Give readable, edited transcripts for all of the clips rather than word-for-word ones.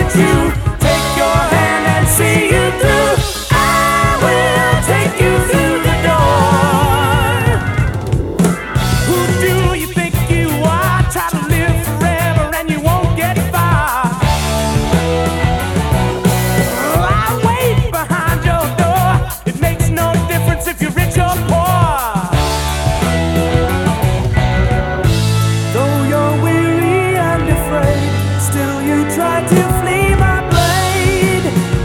comfort you, take your hand and see you through. I will take you through the door. Who do you think you are? Try to live forever and you won't get far. I wait behind your door. It makes no difference if you're rich or poor. Though you're weary and afraid, still you try to flee my blade.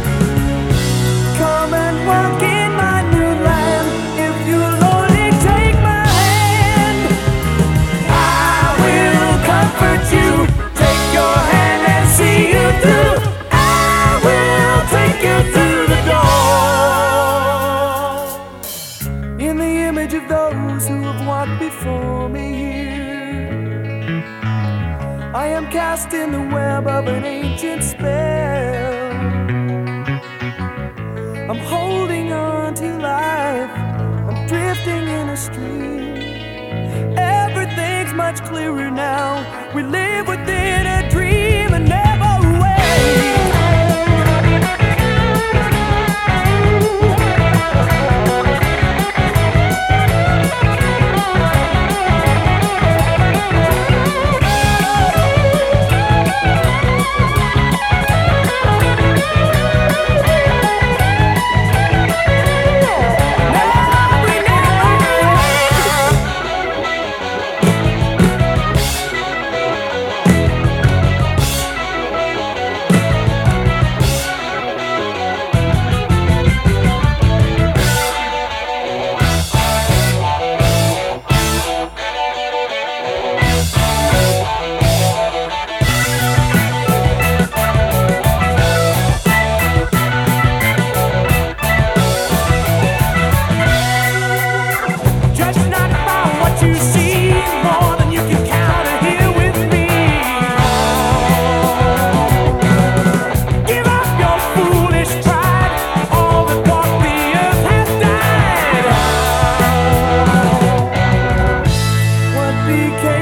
Come and walk in my new land if you'll only take my hand. I will comfort you, take your hand and see you through. I will take you through the door. In the image of those who have walked before me here, I am cast in the web of an ancient spell. I'm holding on to life, I'm drifting in a stream. Everything's much clearer now. We live within a dream and never wait. Judge not by what you see, more than you can count here with me. Give up your foolish pride, all that walk the earth has died. What became